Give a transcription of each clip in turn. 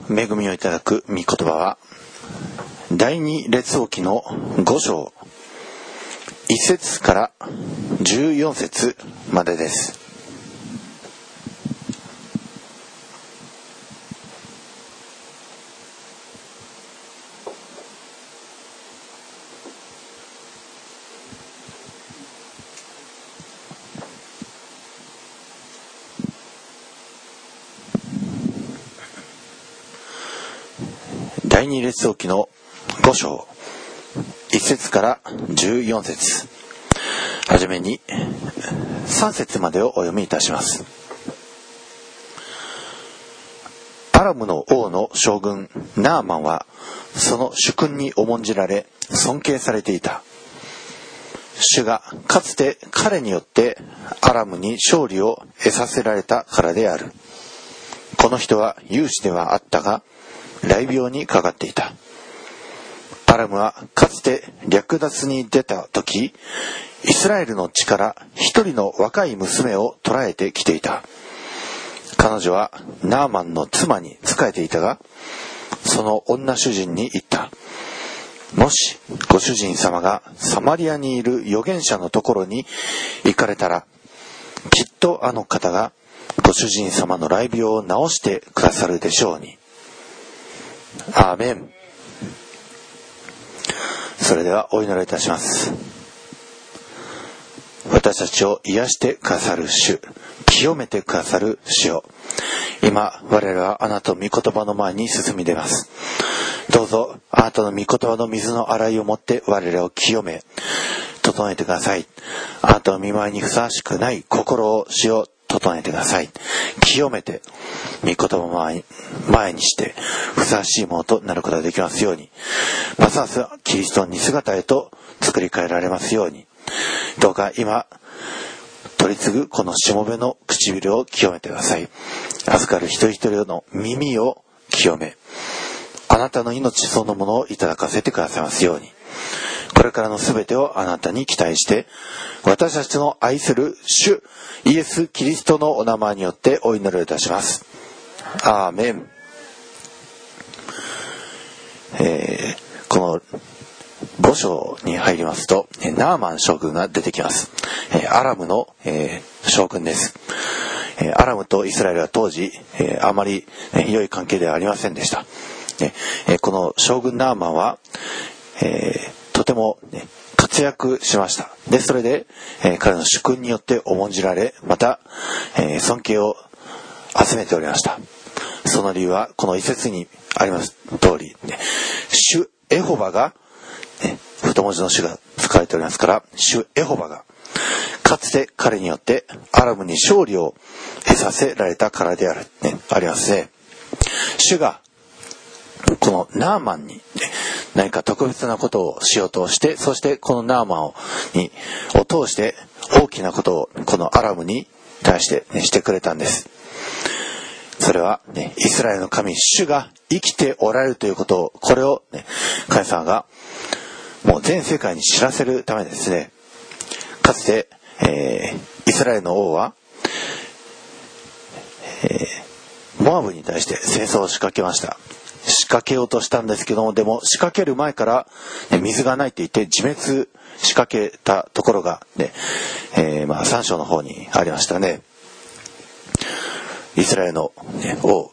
恵みをいただく御言葉は第二列王記の5章1節から14節までです。第二列王記の5章1節から14節、はじめに3節までをお読みいたします。アラムの王の将軍ナーマンはその主君に重んじられ尊敬されていた。主がかつて彼によってアラムに勝利を得させられたからである。この人は勇士ではあったが雷病にかかっていた。アラムはかつて略奪に出た時、イスラエルの地から一人の若い娘を捕らえてきていた。彼女はナーマンの妻に仕えていたが、その女主人に言った。もしご主人様がサマリアにいる預言者のところに行かれたら、きっとあの方がご主人様の雷病を治してくださるでしょうに。アーメン。それではお祈りいたします。私たちを癒してくださる主、清めてくださる主よ、今我々はあなたの御言葉の前に進み出ます。どうぞあなたの御言葉の水の洗いをもって我々を清め整えてください。あなたの御前にふさわしくない心を主よ整えてください。清めて御言葉を前にしてふさわしいものとなることができますように、ますますキリストの似姿へと作り変えられますように、どうか今取り次ぐこのしもべの唇を清めてください。預かる一人一人の耳を清め、あなたの命そのものをいただかせてくださいますように、これからのすべてをあなたに期待して、私たちの愛する主イエス・キリストのお名前によってお祈りをいたします。アーメン。この5章に入りますと、ナーマン将軍が出てきます。アラムの、将軍です。アラムとイスラエルは当時、あまり、良い関係ではありませんでした。この将軍ナーマンは、とても、活躍しました。で、それで、彼の主君によって重んじられ、また、尊敬を集めておりました。その理由はこの一節にあります通り、主エホバが、太文字の主が使われておりますから、主エホバがかつて彼によってアラムに勝利を得させられたからである、ありますね。主がこのナーマンに、何か特別なことをしようとして、そしてこのナーマンを通して大きなことをこのアラムに対して、してくれたんです。それは、イスラエルの神主が生きておられるということを、これを、神様がもう全世界に知らせるためですね。かつて、イスラエルの王は、モアブに対して戦争を仕掛けました。仕掛けようとしたんですけども、でも仕掛ける前から、水がないと言って自滅仕掛けたところが、3章の方にありましたね。イスラエルの、王、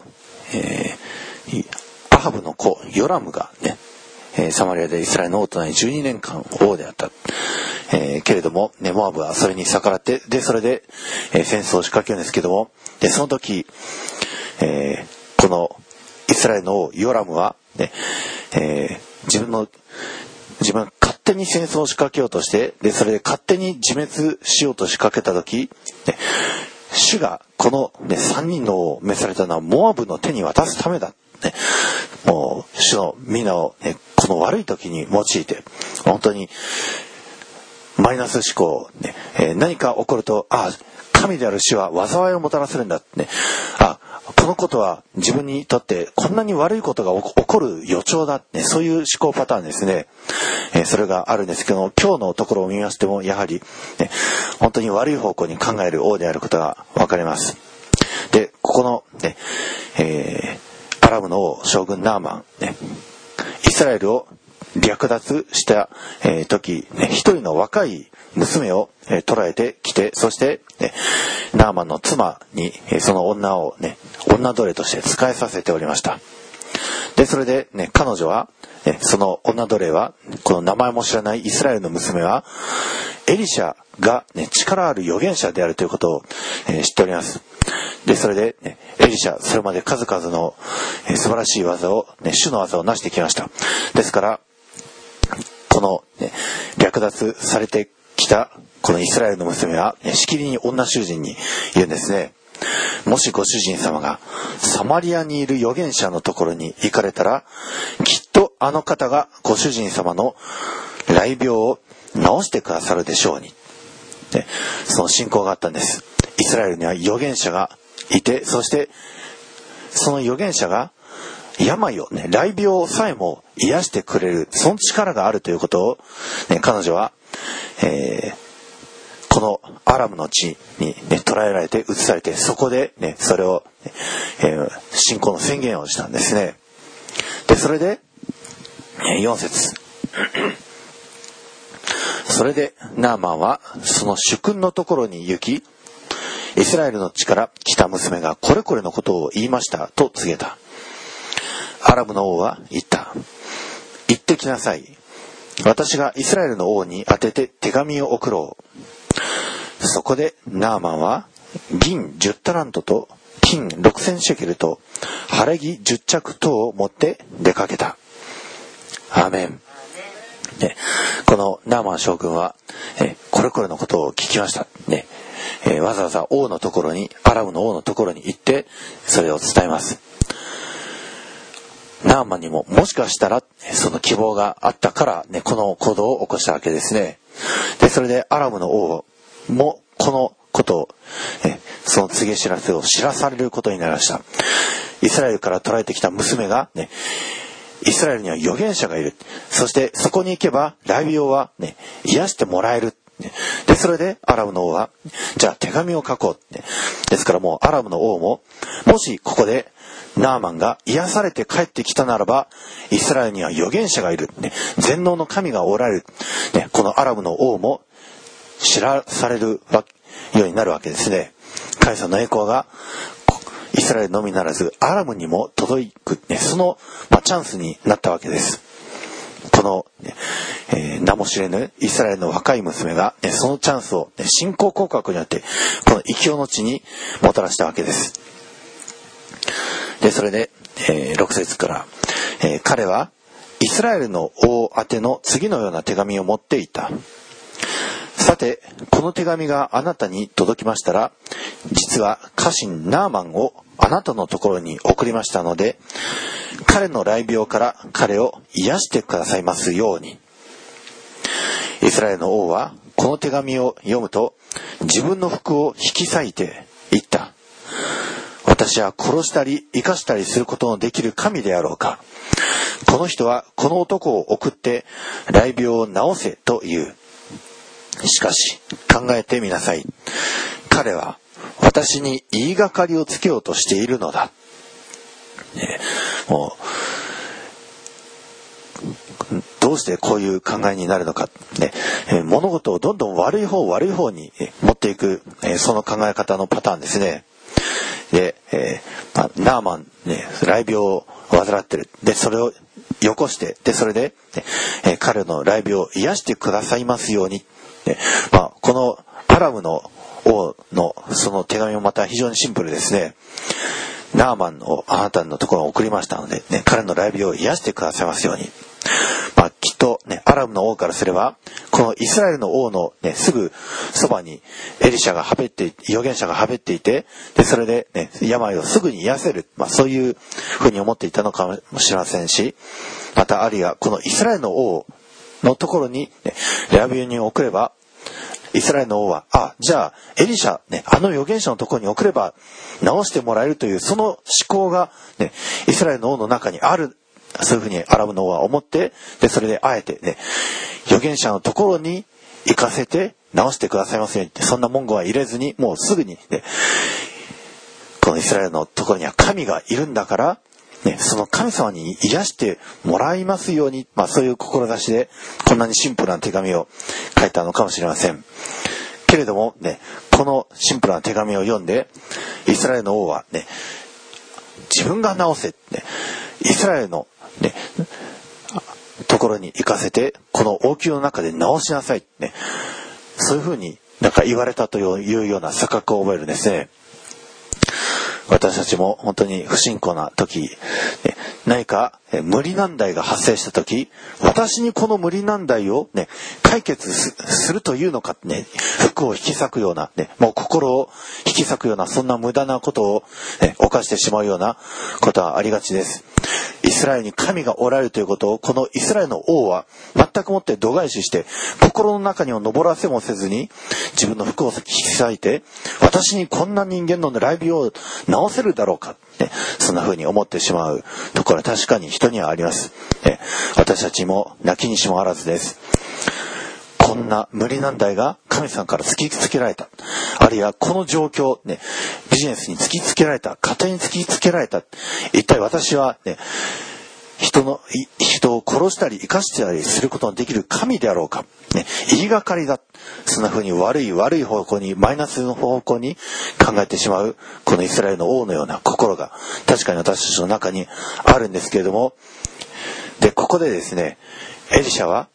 アハブの子ヨラムがサマリアでイスラエルの王となり12年間王であった。けれども、モアブはそれに逆らって、でそれで、戦争を仕掛けるんですけども、でその時、このイスラエルの王ヨラムは、自分が勝手に戦争を仕掛けようとして、でそれで勝手に自滅しようと仕掛けた時、主がこの、3人の王を召されたのはモアブの手に渡すためだ。もう主の皆を、この悪い時に用いて、本当にマイナス思考、何か起こると、神である主は災いをもたらせるんだって、このことは自分にとってこんなに悪いことが起こる予兆だって、そういう思考パターンですね。それがあるんですけども、今日のところを見ましても、やはり、本当に悪い方向に考える王であることが分かります。で、ここの、アララムの王将軍ナーマン、イスラエルを略奪した、時、一人の若い娘を、捕らえてきて、そして、ナーマンの妻に、その女を、女奴隷として仕えさせておりました。でそれで、彼女は、その女奴隷はこの名前も知らないイスラエルの娘はエリシャが、力ある預言者であるということを、知っております。でそれで、エリシャそれまで数々の、素晴らしい技を、主の技を成してきました。ですからこの、略奪されてきたこのイスラエルの娘は、しきりに女囚人に言うんですね。もしご主人様がサマリアにいる預言者のところに行かれたら、きっとあの方がご主人様の雷病を治してくださるでしょうに。その信仰があったんです。イスラエルには預言者がいて、そしてその預言者が病を、雷病さえも癒してくれる、その力があるということを、彼女は、このアラムの地に、捕らえられて移されて、そこで、それを、信仰の宣言をしたんですね。でそれで、4節それでナーマンはその主君のところに行き、イスラエルの地から来た娘がこれこれのことを言いましたと告げた。アラムの王は言った。行ってきなさい。私がイスラエルの王に宛てて手紙を送ろう。そこでナーマンは銀10タラントと金6000シェケルと晴れ着10着等を持って出かけた。アーメン。このナーマン将軍はこれこれのことを聞きました。わざわざ王のところに、アラムの王のところに行ってそれを伝えます。ナーマンにももしかしたらその希望があったから、この行動を起こしたわけですね。でそれでアラムの王もこのことを、その告げ知らせを知らされることになりました。イスラエルから捕らえてきた娘が、イスラエルには預言者がいる。そしてそこに行けば雷病は、癒してもらえる。でそれでアラムの王はじゃあ手紙を書こう。ですからもうアラムの王も、もしここでナーマンが癒されて帰ってきたならば、イスラエルには預言者がいる。全能の神がおられる。このアラムの王も知らされるようになるわけですね。神様の栄光がイスラエルのみならずアラムにも届く、その、チャンスになったわけです。この、名も知れぬイスラエルの若い娘が、そのチャンスを、信仰告白によってこの異教の地にもたらしたわけです。でそれで、6節から、彼はイスラエルの王宛ての次のような手紙を持っていた。さてこの手紙があなたに届きましたら、実は家臣ナーマンをあなたのところに送りましたので、彼の雷病から彼を癒してくださいますように。イスラエルの王はこの手紙を読むと、自分の服を引き裂いて言った。私は殺したり生かしたりすることのできる神であろうか。この人はこの男を送って雷病を治せと言う。しかし考えてみなさい。彼は私に言いがかりをつけようとしているのだ。もうどうしてこういう考えになるのか、物事をどんどん悪い方に持っていく、その考え方のパターンですね。で、ナーマン、雷病を患ってる。でそれをよこして、でそれで、彼の雷病を癒してくださいますように。このアラムの王のその手紙もまた非常にシンプルですね。ナーマンをあなたのところに送りましたので、彼の雷病を癒してくださいますように。きっと、アラムの王からすれば、このイスラエルの王の、すぐそばにエリシャが預言者がはべっていて、でそれで、病をすぐに癒せる、そういうふうに思っていたのかもしれませんし、またあるいはこのイスラエルの王のところに、雷病人を送れば、イスラエルの王は、じゃあエリシャ、あの預言者のところに送れば治してもらえるというその思考が、イスラエルの王の中にある。そういうふうにアラムの王は思って、でそれであえて預言者のところに行かせて治してくださいますようにって、そんな文句は入れずに、もうすぐにこのイスラエルのところには神がいるんだから、 その神様に癒してもらいますように、そういう志でこんなにシンプルな手紙を書いたのかもしれません。けれどもこのシンプルな手紙を読んでイスラエルの王は自分が直せイスラエルのところに行かせてこの王宮の中で直しなさいそういうふうに言われたというような錯覚を覚えるんですね。私たちも本当に不信仰な時、何か無理難題が発生した時、私にこの無理難題を解決するというのか服を引き裂くようなもう心を引き裂くようなそんな無駄なことを犯してしまうようなことはありがちです。イスラエルに神がおられるということをこのイスラエルの王は全くもって度外視して心の中にを登らせもせずに自分の服を引き裂いて私にこんな人間の雷病を治せるだろうかそんな風に思ってしまうところは確かに人にはあります。私たちも泣きにしもあらずです。こんな無理難題が神様から突きつけられた、あるいはこの状況ビジネスに突きつけられた、家庭に突きつけられた、一体私は人を殺したり生かしたりすることのできる神であろうか、言いがかりだ、そんな風に悪い方向にマイナスの方向に考えてしまうこのイスラエルの王のような心が確かに私たちの中にあるんですけれども、ここでですねエリシャは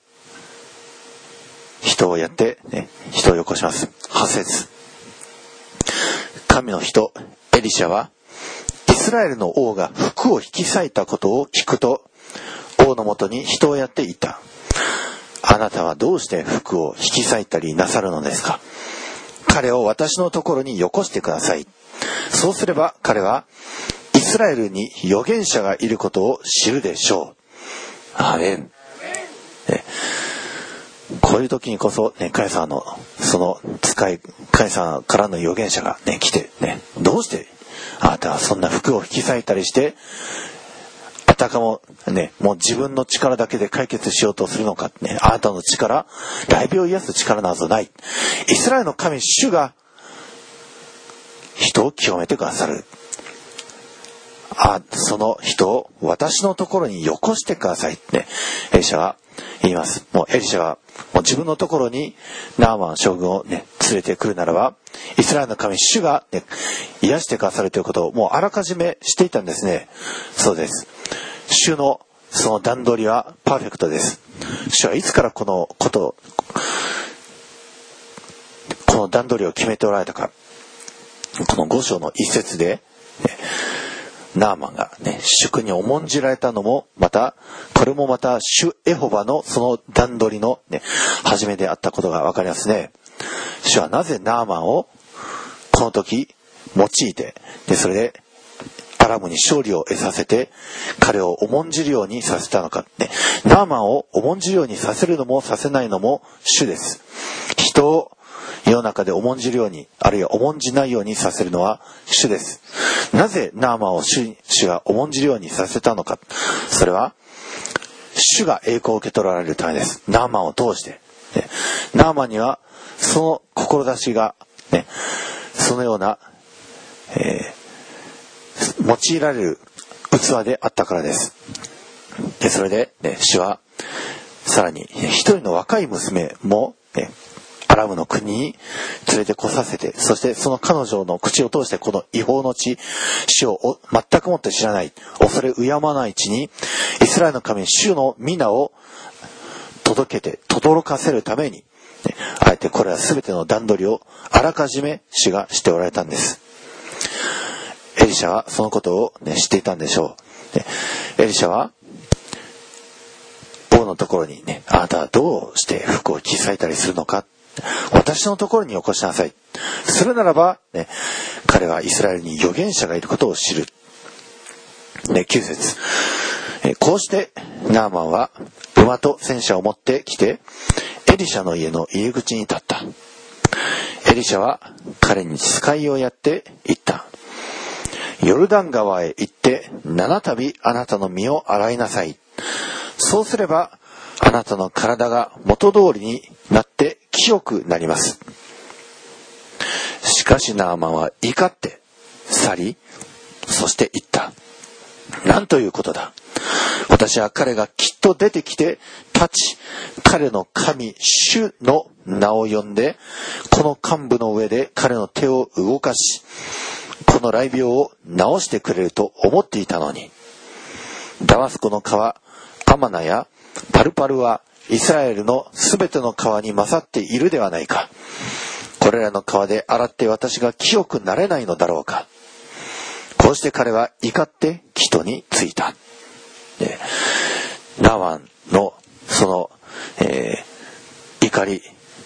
人をやって人をよこします。8節、神の人エリシャはイスラエルの王が服を引き裂いたことを聞くと王のもとに人をやっていた。あなたはどうして服を引き裂いたりなさるのですか。彼を私のところによこしてください。そうすれば彼はイスラエルに預言者がいることを知るでしょう。アーメン。こういう時にこそ神様のその使い、神様からの預言者が来てどうしてあなたはそんな服を引き裂いたりしてあたかももう自分の力だけで解決しようとするのかあなたの力、雷病を癒す力などない。イスラエルの神主が人を清めてくださる。その人を私のところによこしてくださいエリシャは言います。もうエリシャはもう自分のところにナーマン将軍を連れてくるならばイスラエルの神主が癒してくださるということをもうあらかじめしていたんですね。そうです。主のその段取りはパーフェクトです。主はいつからこの段取りを決めておられたか。この5章の一節でナーマンが主に重んじられたのもこれもまた主エホバのその段取りの始めであったことが分かりますね。主はなぜナーマンをこの時用いてそれでアラムに勝利を得させて彼を重んじるようにさせたのかナーマンを重んじるようにさせるのもさせないのも主です。人を世の中で重んじるようにあるいは重んじないようにさせるのは主です。なぜナーマンを主が重んじるようにさせたのか。それは主が栄光を受け取られるためです。ナーマンを通してナーマンにはその志がそのような、用いられる器であったからです。それで、主はさらに一人の若い娘もアラムの国に連れてこさせて、そしてその彼女の口を通してこの違法の地、主を全くもって知らない、恐れ敬わない地にイスラエルの神主の皆を届けて轟かせるために、あえてこれは全ての段取りをあらかじめ主がしておられたんです。エリシャはそのことを、知っていたんでしょう。エリシャは王のところにあなたはどうして服を引き裂いたりするのか、私のところによこしなさい。するならば、彼はイスラエルに預言者がいることを知る。9節。こうしてナーマンは馬と戦車を持ってきてエリシャの家の入り口に立った。エリシャは彼に使いをやって言った。ヨルダン川へ行って7度あなたの身を洗いなさい。そうすればあなたの体が元通りになって清くなります。しかしナーマンは怒って去り、そして言った。 なんということだ。私は彼がきっと出てきて立ち、彼の神主の名を呼んで、この幹部の上で彼の手を動かし、この雷病を治してくれると思っていたのに、ダマスコの川アマナやパルパルはイスラエルのすべての川に勝っているではないか。これらの川で洗って私が清くなれないのだろうか。こうして彼は怒って帰途に着いた。ナーマンのその、怒り、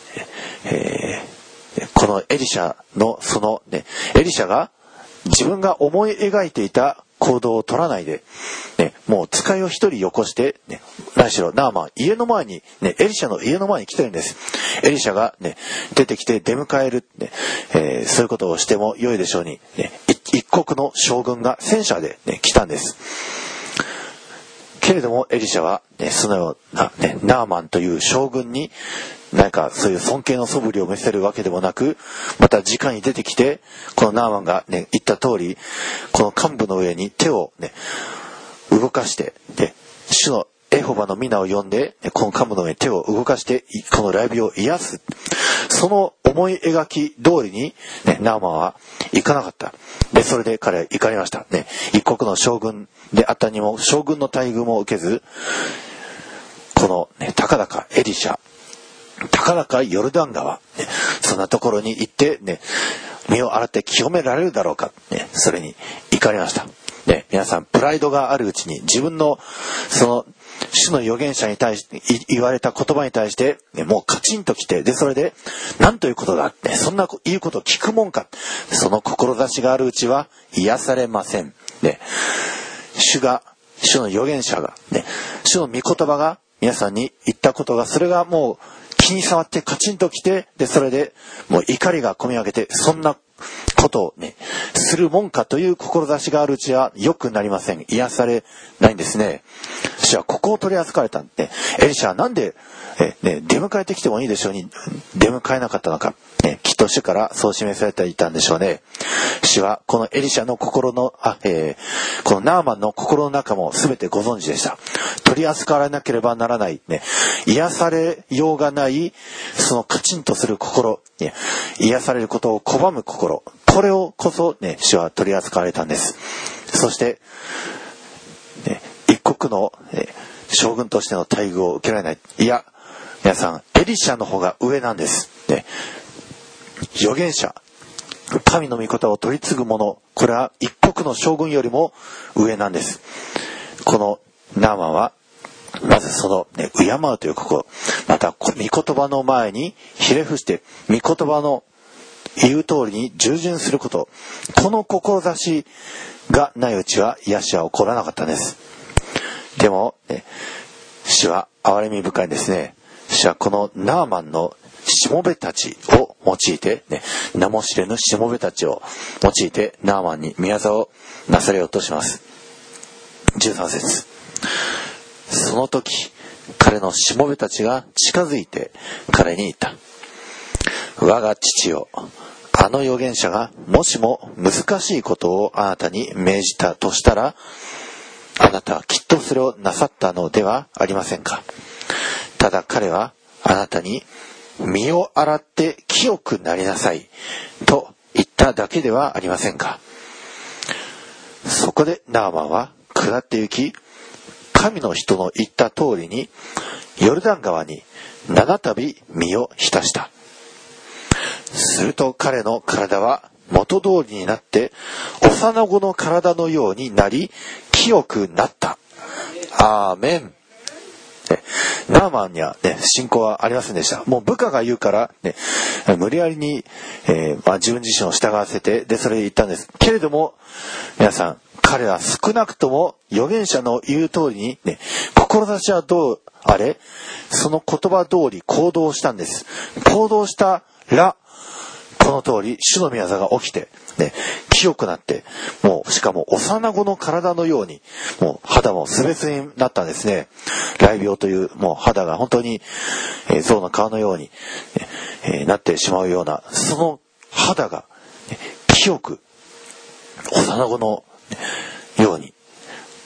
このエリシャのその、エリシャが自分が思い描いていた行動を取らないで、もう使いを一人よこして、何しろナーマン家の前に、エリシャの家の前に来てるんです。エリシャが、出てきて出迎える、そういうことをしても良いでしょうに、一国の将軍が戦車で、来たんです。けれどもエリシャは、そのような、ナーマンという将軍に何かそういう尊敬の素振りを見せるわけでもなく、また直に出てきて、このナーマンが言った通り、この幹部の上に手を動かして、主のエホバの皆を呼んで、この幹部の上に手を動かして、この雷病を癒す。その思い描き通りに、ナーマンは行かなかった。で、それで彼は怒りました。一国の将軍であったにも、将軍の待遇も受けず、この、たかだかエリシャ、たかだかヨルダン川、そんなところに行って、身を洗って清められるだろうか、それに怒りました。皆さんプライドがあるうちに自分のその主の預言者に対して言われた言葉に対して、もうカチンときて、でそれでなんということだって、そんな言うことを聞くもんか、その志があるうちは癒されません。主の預言者が、主の御言葉が皆さんに言ったことが、それがもう気に障ってカチンときて、でそれでもう怒りがこみ上げて、そんなことをするもんかという志があるうちは良くなりません。癒されないんですね。主はここを取り扱われたんで、エリシャはなんで、出迎えてきてもいいでしょうに出迎えなかったのか、きっと主からそう示されていたんでしょうね。主はこのエリシャの心のこのナーマンの心の中も全てご存知でした。取り扱われなければならない、癒されようがないそのカチンとする心、癒されることを拒む心、これをこそ、主は取り扱われたんです。そして、一国の、将軍としての待遇を受けられない。いや、皆さんエリシャの方が上なんです。預言者、神の御言葉を取り継ぐ者、これは一国の将軍よりも上なんです。このナーマンはまずその、敬うという心、また御言葉の前にひれ伏して御言葉の言う通りに従順すること、この志がないうちは癒しは起こらなかったんです。でも、主は憐れみ深いんですね。主はこのナーマンのしもべたちを用いて、名も知れぬしもべたちを用いてナーマンに御業をなされようとします。13節。その時彼のしもべたちが近づいて彼に言った。我が父よ、あの預言者がもしも難しいことをあなたに命じたとしたら、あなたはきっとそれをなさったのではありませんか。ただ彼はあなたに身を洗って清くなりなさいと言っただけではありませんか。そこでナーマンは下って行き、神の人の言った通りにヨルダン川に7度身を浸した。すると彼の体は元通りになって幼子の体のようになり清くなった。アーメン。ナーマンには、信仰はありませんでした。もう部下が言うから、無理やりに、自分自身を従わせて、でそれで言ったんです。けれども皆さん、彼は少なくとも預言者の言う通りに、志はどうあれ、その言葉通り行動したんです。行動したらこの通り主の御業が起きて、清くなって、もうしかも幼子の体のように、もう肌もすべすべになったんですね。雷病というもう肌が本当に、象の皮のように、なってしまうような、その肌が、清く幼子のように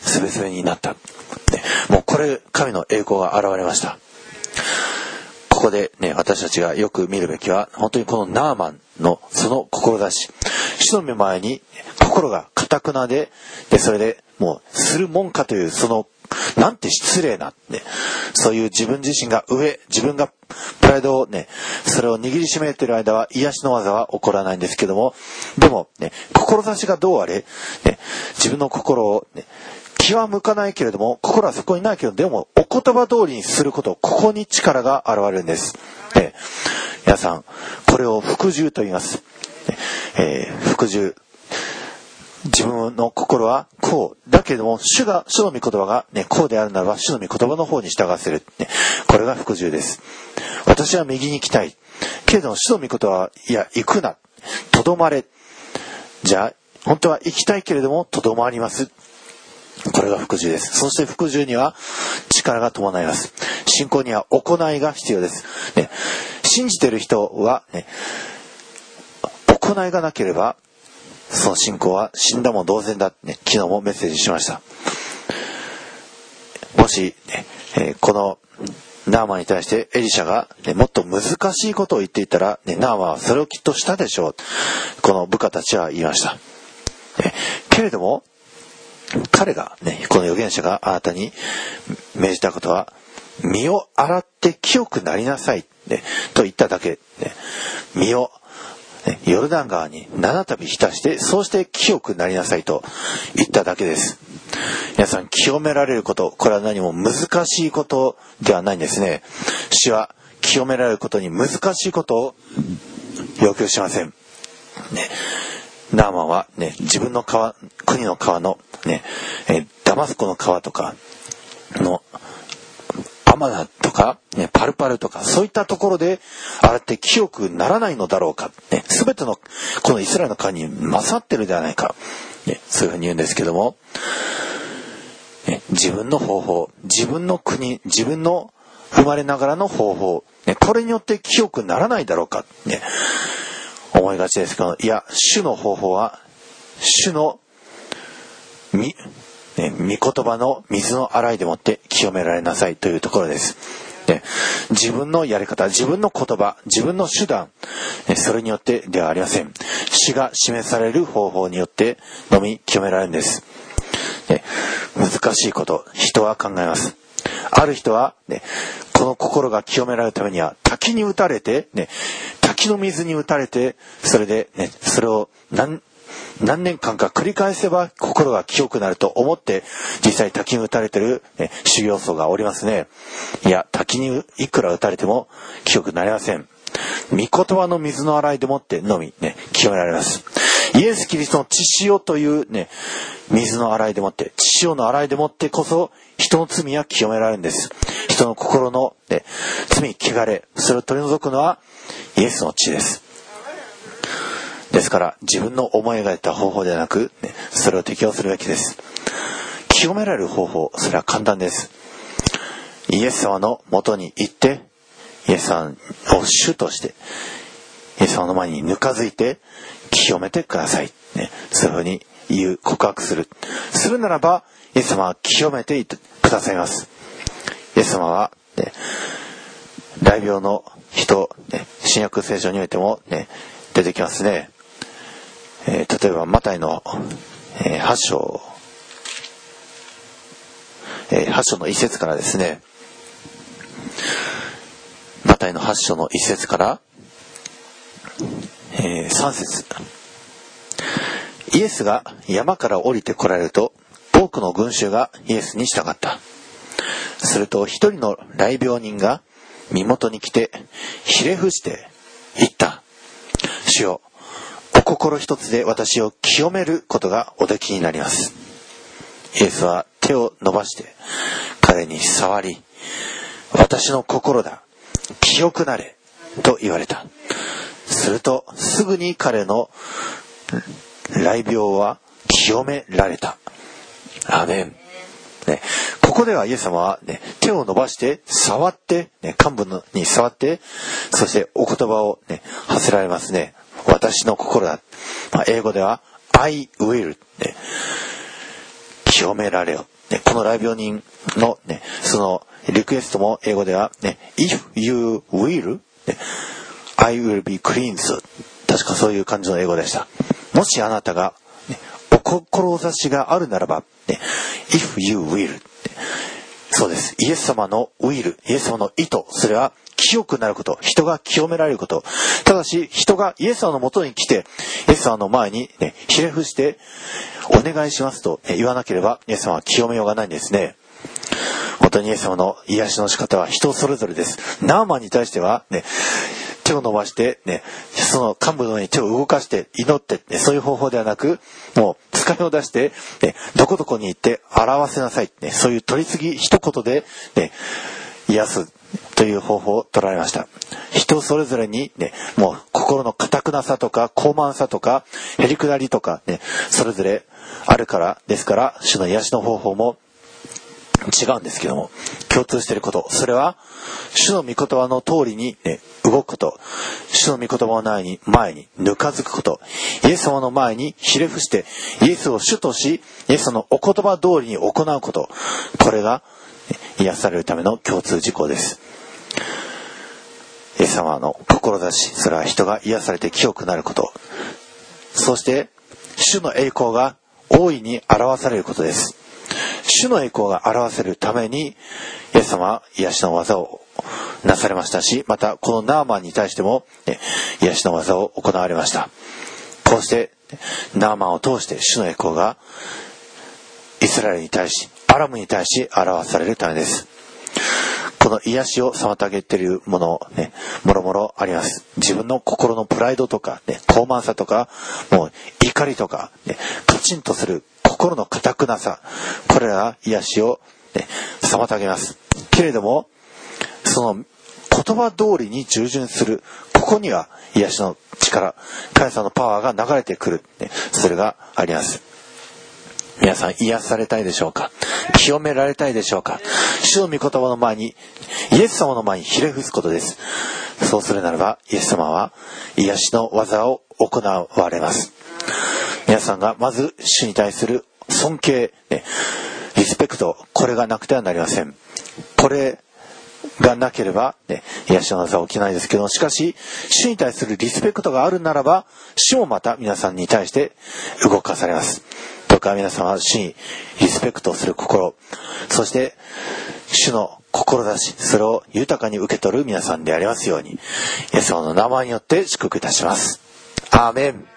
すべすべになった。もうこれ、神の栄光が現れました。ここでね、私たちがよく見るべきは、本当にこのナーマンのその志。主の御前に心が堅くなで、それでもうするもんかという、その、なんて失礼な、ね、そういう自分自身が自分がプライドをね、それを握りしめている間は癒しの技は起こらないんですけども、でもね、志がどうあれ、ね、自分の心をね、気は向かないけれども、心はそこにないけど、でもお言葉通りにすること、ここに力が現れるんです。皆さん、これを服従と言います。服従。自分の心はこう。だけれども、主の御言葉が、ね、こうであるならば、主の御言葉の方に従わせる。ね、これが服従です。私は右に行きたい。けれども、主の御言葉は、いや、行くな。とどまれ。じゃあ、本当は行きたいけれども、とどまります。これが服従です。そして服従には力が伴います。信仰には行いが必要です。ね、信じている人は、ね、行いがなければ、その信仰は死んだも同然だって、ね、昨日もメッセージしました。もし、ね、このナーマンに対してエリシャが、ね、もっと難しいことを言っていたら、ね、ナーマンはそれをきっとしたでしょう。この部下たちは言いました。けれども、彼が、ね、この預言者があなたに命じたことは、身を洗って清くなりなさい、ね、と言っただけ。ね、身をヨルダン川に7度浸して、そうして清くなりなさいと言っただけです。皆さん、清められること、これは何も難しいことではないんですね。主は清められることに難しいことを要求しません。ね、ナーマンは、ね、自分の国の川の、ね、ダマスコの川とかのアマナとか、ね、パルパルとか、そういったところで洗って清くならないのだろうか、ね、全てのこのイスラエルの川に勝ってるではないか、ね、そういうふうに言うんですけども、ね、自分の方法、自分の国、自分の生まれながらの方法、ね、これによって清くならないだろうか、ね、思いがちですけど、いや、主の方法は主の御言葉の水の洗いでもって清められなさいというところです。自分のやり方、自分の言葉、自分の手段、それによってではありません。主が示される方法によってのみ清められるんです。難しいこと、人は考えます。ある人は、この心が清められるためには滝に打たれて、滝の水に打たれて、それで、それを何年間か繰り返せば心が清くなると思って実際滝に打たれてる、修行僧がおりますね。いや、滝にいくら打たれても清くなりません。御言葉の水の洗いでもってのみ、清められます。イエス・キリストの血潮という、水の洗いでもって血潮の洗いでもってこそ人の罪は清められるんです。人の心の、罪、汚れ、それを取り除くのはイエスの血です。ですから自分の思い描いた方法ではなく、それを適用するべきです。清められる方法、それは簡単です。イエス様の元に行って、イエス様を主としてイエス様の前にぬかづいて清めてください、そういうふうに言う、告白するならば、イエス様は清めてくださいます。イエス様は、雷病の人、新約聖書においても、出てきますね。例えばマタイの、8章の1節からですね。マタイの8章の1節から、3節。イエスが山から降りて来られると、多くの群衆がイエスに従った。すると一人の雷病人が身元に来てひれ伏して言った。主よ、お心一つで私を清めることがおできになります。イエスは手を伸ばして彼に触り、私の心だ、清くなれと言われた。するとすぐに彼の雷病は清められた。アーメン。ここではイエス様は、手を伸ばして触って、患部に触って、そしてお言葉を、発せられますね。私の心だ。英語では I will、清められよ。 ね、この大病人の、ね、そのリクエストも英語では、ね、If you will、ね、I will be cleansed。確かそういう感じの英語でした。もしあなたが、ね、お志があるならば、ね、If you will、ね、そうです。イエス様のウィル、イエス様の意図、それは清くなること、人が清められること。ただし、人がイエス様のもとに来て、イエス様の前に、ね、ひれ伏して、お願いしますと言わなければ、イエス様は清めようがないんですね。本当にイエス様の癒しの仕方は人それぞれです。ナーマンに対しては、ね、手を伸ばして、ね、その幹部の上に手を動かして祈って、ね、そういう方法ではなく、もう使いを出して、ね、どこどこに行って表せなさい、ね、そういう取り次ぎ一言で、ね、癒すという方法を取られました。人それぞれに、ね、もう心の堅くなさとか高慢さとかへりくだりとか、ね、それぞれあるからですから、主の癒しの方法も違うんですけども、共通していること、それは主の御言葉の通りに、ね、動くこと、主の御言葉の前にぬかづくこと、イエス様の前にひれ伏してイエスを主とし、イエスのお言葉通りに行うこと、これが癒されるための共通事項です。イエス様の志、それは人が癒されて清くなること、そして主の栄光が大いに表されることです。主の栄光が表せるためにイエス様は癒しの技をなされましたし、またこのナーマンに対しても、ね、癒しの技を行われました。こうしてナーマンを通して主の栄光がイスラエルに対し、アラムに対し表されるためです。この癒しを妨げているもの、ね、もろもろあります。自分の心のプライドとか、ね、高慢さとか、もう怒りとか、ね、カチンとする心の堅くなさ、これらが癒しを、ね、妨げます。けれども、その言葉通りに従順する、ここには癒しの力、神様のパワーが流れてくる、ね、それがあります。皆さん癒されたいでしょうか？清められたいでしょうか？主の御言葉の前に、イエス様の前にひれ伏すことです。そうするならば、イエス様は癒しの技を行われます。皆さんがまず主に対する尊敬、ね、リスペクト、これがなくてはなりません。これがなければ、ね、癒しの技は起きないですけど、しかし主に対するリスペクトがあるならば、主もまた皆さんに対して動かされます。どうか皆さんは主にリスペクトをする心、そして主の志、それを豊かに受け取る皆さんでありますように、イエス様の名前によって祝福いたします。アーメン。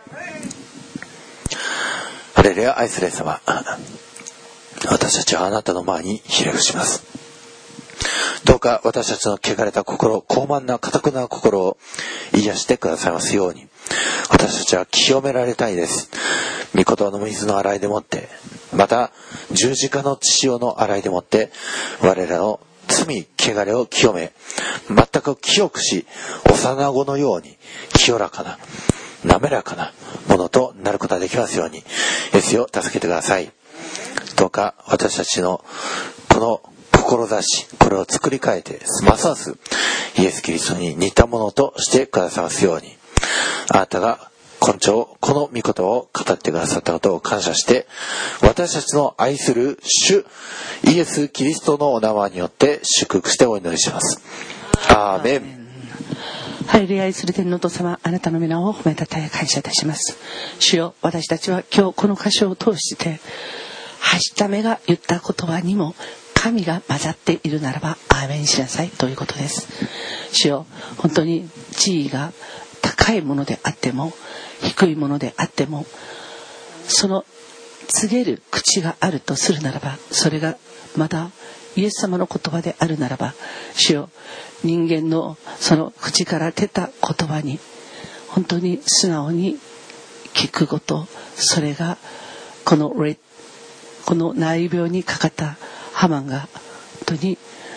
ハレルヤ。愛するイエス様、私たちはあなたの前にひれ伏します。どうか私たちの汚れた心、高慢な堅くな心を癒してくださいますように、私たちは清められたいです。御言葉の水の洗いでもって、また十字架の血潮の洗いでもって、我らの罪汚れを清め、全く清くし、幼子のように清らかな滑らかなものとなることができますように、イエスよ助けてください。どうか私たちのこの志、これを作り変えて、ますますイエス・キリストに似たものとしてくださいますように、あなたが今朝この御言葉を語ってくださったことを感謝して、私たちの愛する主イエス・キリストのお名前によって祝福してお祈りします。アーメン。 ハレルヤ。愛する天のお父様、あなたの皆を褒めたたえ感謝いたします。主よ、私たちは今日この箇所を通して、はしためが言った言葉にも神が混ざっているならばアーメンしなさいということです。主よ、本当に地位が高いものであっても低いものであっても、その告げる口があるとするならば、それがまだイエス様の言葉であるならば、主よ、人間のその口から出た言葉に本当に素直に聞くこと、それがこの内病にかかったハマンが本当に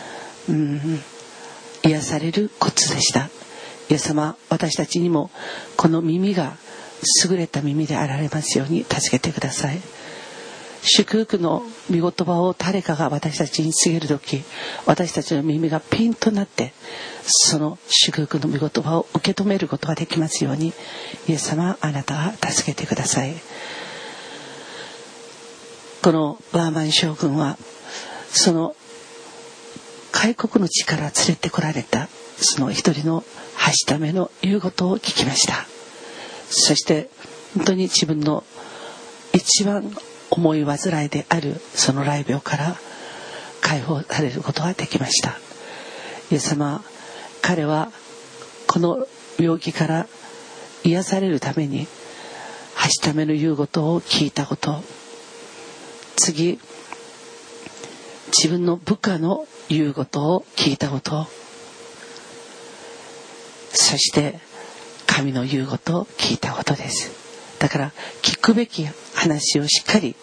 癒されるコツでした。イエス様、私たちにもこの耳が優れた耳であられますように助けてください。祝福の御言葉を誰かが私たちに告げるとき、私たちの耳がピンとなってその祝福の御言葉を受け止めることができますように、イエス様、あなたが助けてください。 このラーマン将軍はその開国の地から連れてこられたその一人のはしための言うことを聞きました。そして本当に自分の一番重い患いであるその癩病から解放されることができました。イエス様、彼はこの病気から癒されるためにはしための言うことを聞いたこと、次自分の部下の言うことを聞いたこと、そして神の言うことを聞いたことです。だから聞くべき話をしっかり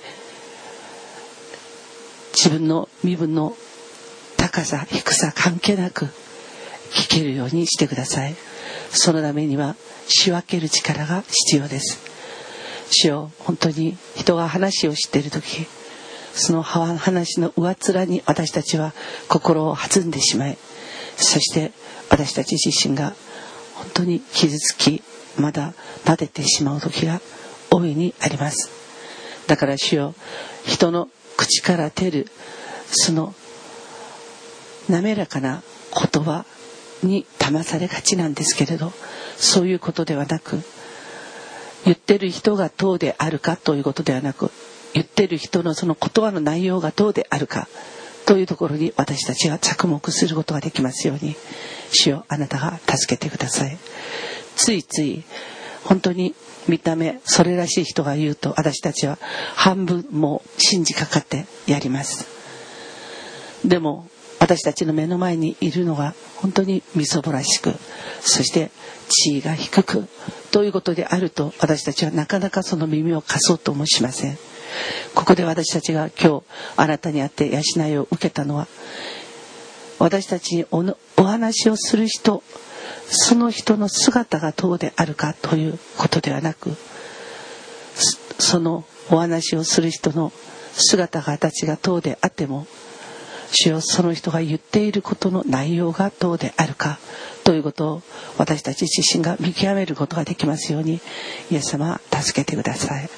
自分の身分の高さ低さ関係なく聞けるようにしてください。そのためには仕分ける力が必要です。主よ、本当に人が話をしているとき、その話の上っ面に私たちは心を弾んでしまい、そして私たち自身が本当に傷つき、まだ撫でてしまう時が大いにあります。だから主よ、人の口から出るその滑らかな言葉に騙されがちなんですけれど、そういうことではなく、言ってる人がどうであるかということではなく、言ってる人のその言葉の内容がどうであるかというところに私たちが着目することができますように、主よ、あなたが助けてください。ついつい本当に見た目それらしい人が言うと、私たちは半分もう信じかかってやります。でも私たちの目の前にいるのが本当にみそぼらしく、そして地位が低くということであると、私たちはなかなかその耳を貸そうともしません。ここで私たちが今日あなたにあって養いを受けたのは、私たちに お話をする人、その人の姿がどうであるかということではなく、そのお話をする人の姿形がどうであっても、主よ、その人が言っていることの内容がどうであるかということを私たち自身が見極めることができますように、イエス様助けてください。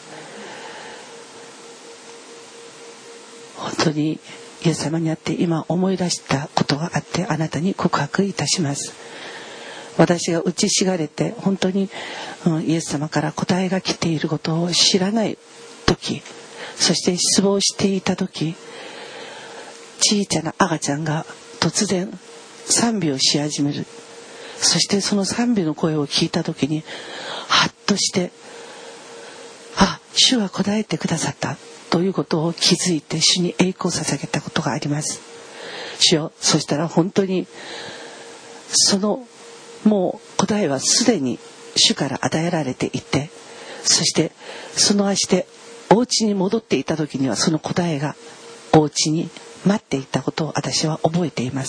本当にイエス様にあって今思い出したことがあって、あなたに告白いたします。私が打ちひしがれて本当にイエス様から答えが来ていることを知らない時、そして失望していた時、小さな赤ちゃんが突然賛美をし始める。そしてその賛美の声を聞いた時にハッとして、あ、主は答えてくださったということを気づいて主に栄光を捧げたことがあります。主よ、そしたら本当にそのもう答えはすでに主から与えられていて、そしてその足でお家に戻っていた時にはその答えがお家に待っていたことを私は覚えています。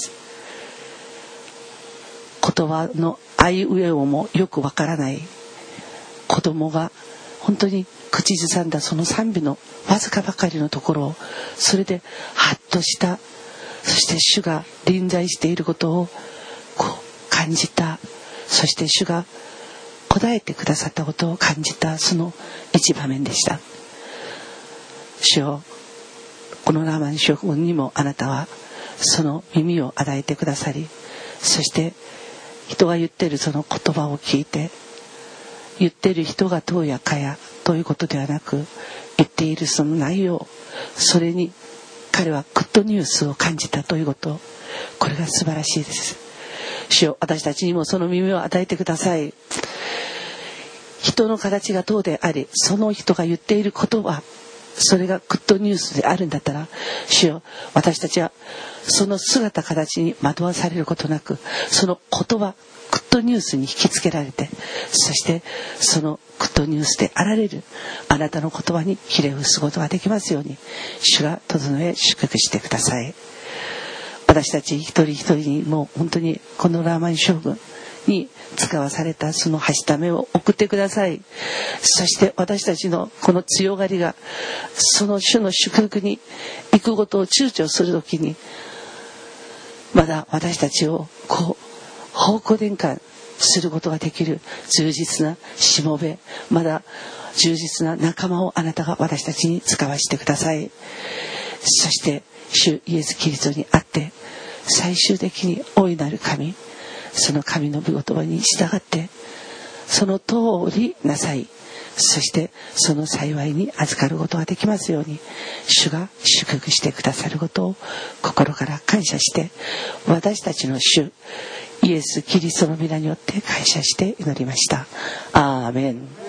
言葉のあいうえおもよくわからない子供が本当に口ずさんだその賛美のわずかばかりのところを、それでハッとした、そして主が臨在していることをこう感じた、そして主が答えてくださったことを感じた、その一場面でした。主よ、このラーマン将軍にもあなたはその耳を与えてくださり、そして人が言っているその言葉を聞いて、言っている人がどうやかやということではなく、言っているその内容、それに彼はグッドニュースを感じたということ、これが素晴らしいです。主よ、私たちにもその耳を与えてください。人の形がどうであり、その人が言っている言葉、それがグッドニュースであるんだったら、主よ、私たちはその姿形に惑わされることなく、その言葉、グッドニュースに引きつけられて、そしてそのグッドニュースであられるあなたの言葉にひれ伏すことができますように、主が整え祝福してください。私たち一人一人にも本当にこのラーマン将軍に使わされたそのはしためを送ってください。そして私たちのこの強がりがその主の祝福に行くことを躊躇するときに、まだ私たちをこう方向転換することができる充実なしもべ、まだ充実な仲間をあなたが私たちに使わせてください。そして主イエスキリストにあって最終的に大いなる神、その神の御言葉に従ってその通りなさい。そしてその幸いに預かることができますように、主が祝福してくださることを心から感謝して、私たちの主イエスキリストの皆によって感謝して祈りました。アーメン。